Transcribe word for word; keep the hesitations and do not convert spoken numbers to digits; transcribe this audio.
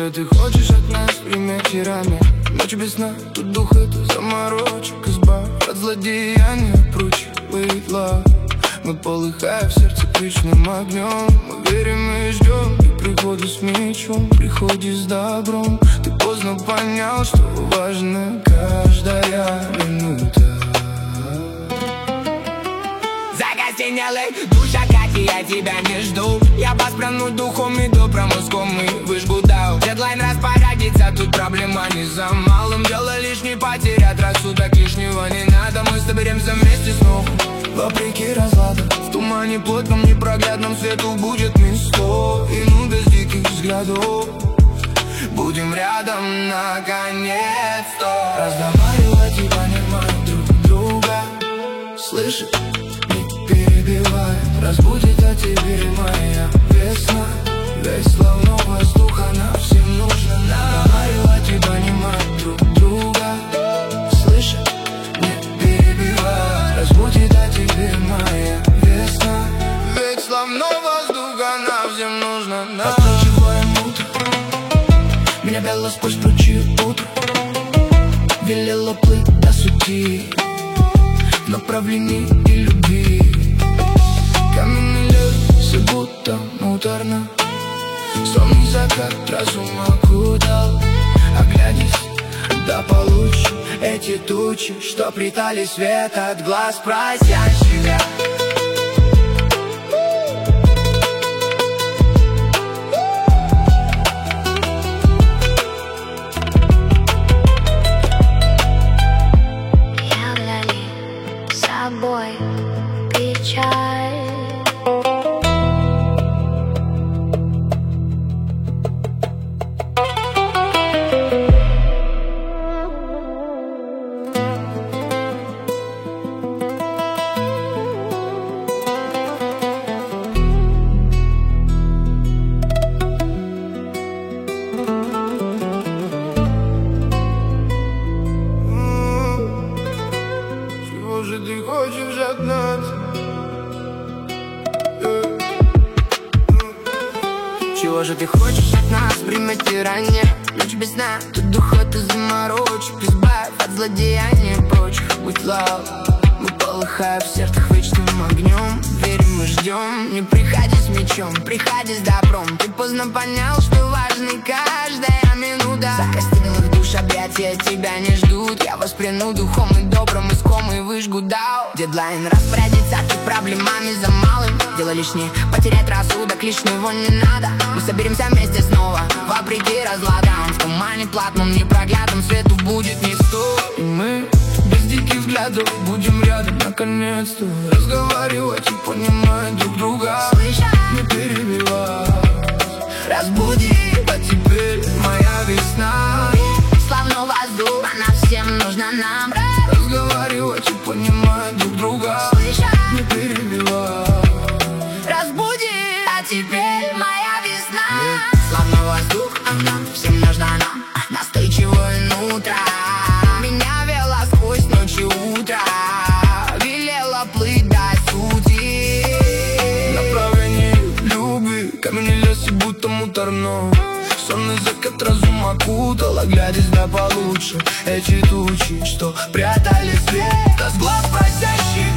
же ты хочешь от нас время вечерами? Ночь без сна, тут дух это заморочек. Избавь от злодеяния, прочих лейла. Мы полыхаем в сердце вечным огнем. Мы верим и ждем и прихода с мечом, приходи с добром. Ты поздно понял, что важна каждая минута. Закостенелый душа, как и я тебя не жду. Я воспряну духом и добром мозгом и выжгу дал. Дедлайн распорядится, тут проблема не за малым. Дело лишний, потерять рассудок, лишнего не надо. Мы соберемся вместе снова, вопреки разладу. В тумане плотном, непроглядном свету будет место. И ну без диких взглядов будем рядом наконец-то. Разговаривать и понимать друг друга. Слышит, не перебивай. Разбудит, а теперь моя весна. Весь словно воздух, она всем нужна. Разговаривать и понимать друг друга. Слышит, не перебивай. Разбудит, а теперь моя весна. Ведь словно воздух, она всем нужна. Остывшее утро, меня вела сквозь прочие утро. Велела плыть до сути в направлении и любви. Каменный лед, все будто муторно. Сонный закат разум окутал. Оглянись, да получше эти тучи, что притали свет от глаз просящих. Собой печаль. Чего же ты хочешь от нас? Чего же ты хочешь от нас? Время тирания, ночь без сна, тут духота заморочек. Избавь от злодеяния прочих, будь лав. Мы полыхаем в сердцах вечным огнем. Верим и ждем, не приходи с мечом, приходи с добром. Ты поздно понял, что важна каждая минута. Закостенелых душ объятия тебя не ждут. Я воспряну духом и добром, иском и выжгу дал. Дедлайн распорядится, ты проблемами за малым. Дело лишнее, потерять рассудок, лишнего не надо. Мы соберемся вместе снова, вопреки разладам. В тумане платном, непроглядном свету будет место. И мы без диких взглядов будем рядом наконец-то. Разговаривать и понимать друг друга. Не перебивать. Разбуди, а теперь моя весна. Словно воздух, она всем нужна нам. Разговаривать и понимать друг друга. Не перебивать. Разбуди, а теперь моя весна. Словно воздух, она всем нужна нам. Настойчивое утро меня вела сквозь ночь и утро. Велела плыть до сути в направлении любви. Каменный лес и будто муторно. Сонный закат разум окутал. Оглядись, да получше эти тучи, что прятали свет от глаз просящих.